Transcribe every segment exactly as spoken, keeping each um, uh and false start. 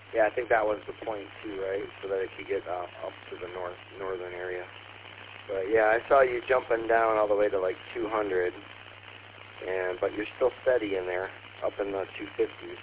Yeah, I think that was the point too, right? So that it could get uh, up to the north northern area. But yeah, I saw you jumping down all the way to like two hundred, and but you're still steady in there, up in the two fifties.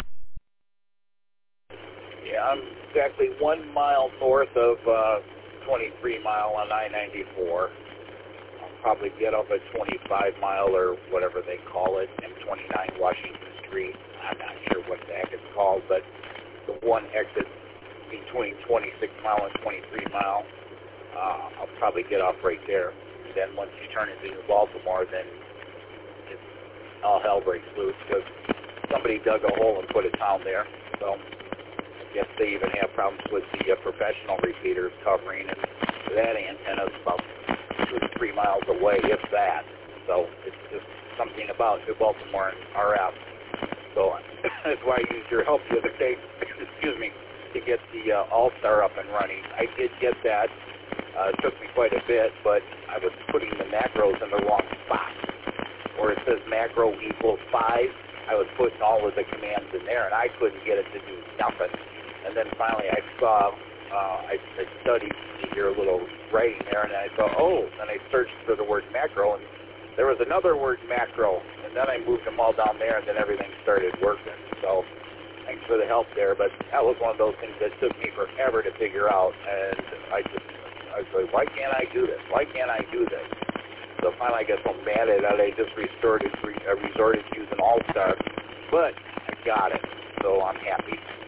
Yeah, I'm exactly one mile north of uh, twenty-three mile on I ninety-four. I'll probably get up at twenty-five mile or whatever they call it, M twenty-nine Washington Street. I'm not sure what the heck it's called, but the one exit between twenty-six mile and twenty-three mile. Uh, I'll probably get off right there. And then once you turn into New Baltimore, then it's, all hell breaks loose because somebody dug a hole and put a town there. So I guess they even have problems with the uh, professional repeaters covering, and that antenna is about two to three miles away, if that. So it's just something about New Baltimore and R F. So that's why I used your help the other day, excuse me, to get the uh, All-Star up and running. I did get that. Uh, it took me quite a bit, but I was putting the macros in the wrong spot. Where it says macro equals five, I was putting all of the commands in there, and I couldn't get it to do nothing. And then finally I saw, uh, I, I studied your little writing there, and I thought, oh, and I searched for the word macro, and there was another word macro, and then I moved them all down there, and then everything started working. So thanks for the help there, but that was one of those things that took me forever to figure out, and I just, I was like, why can't I do this? Why can't I do this? So finally I got so mad at it, I just resorted, re, uh, resorted to using All-Star, but I got it, so I'm happy.